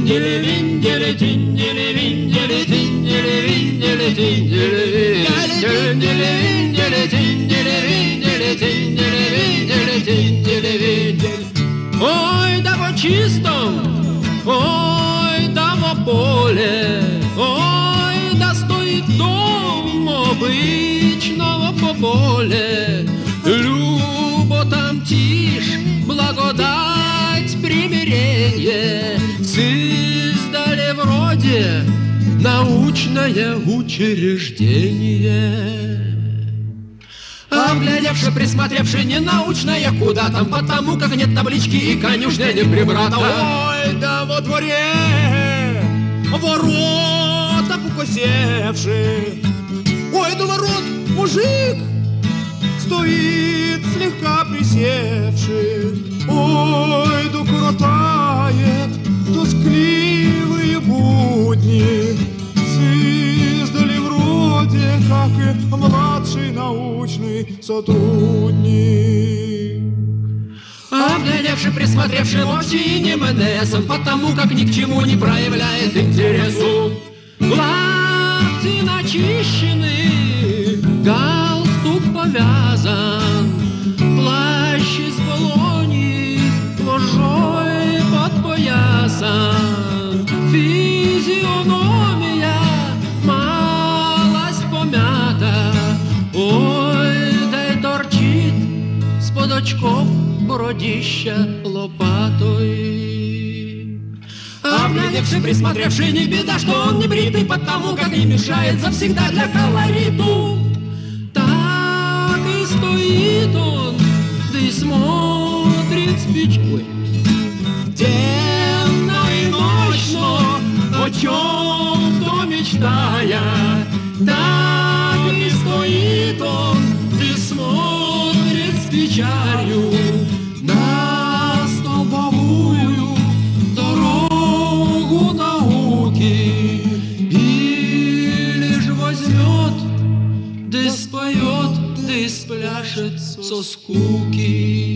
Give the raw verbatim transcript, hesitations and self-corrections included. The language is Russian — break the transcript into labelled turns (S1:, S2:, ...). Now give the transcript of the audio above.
S1: тиндели, виндели, тиндели, виндели, тиндели, виндели, тиндели, виндели, виндели, тиндели, виндели, тиндели, виндели, тиндели, виндели. Ой, да во чистом, ой, да во поле, ой, да стоит дом обычного поболе. Любо там тишь, благодать, примирение, создали вроде научное учреждение. А вглядевши, присмотревши, не научное куда там, потому как нет таблички и конюшня не прибрата.
S2: Ой, да во дворе ворота покосевши. Ой, да ворот мужик стоит слегка присевший. Ой, да коротает тоскливые будни, создали вроде как и младший научный сотрудник.
S1: А вглядевши, присмотревши, вовсе и не МНСом, потому как ни к чему не проявляет интересу. Лапти начищены, галстук повязан, плащ из полони ложой подпоясан. Физиономия малость помята, ой, да и торчит с-под очков бородища лопатой. А вглядевши, присмотревши, не беда, что он не бритый, потому как не мешает завсегда для колориту. Так и стоит он, да и смотрит спичкой денно и ночно, о чем-то мечтая. Так и стоит он, да смотрит с печалью на столбовую дорогу науки, и лишь возьмет, да споет, да спляшет со скуки.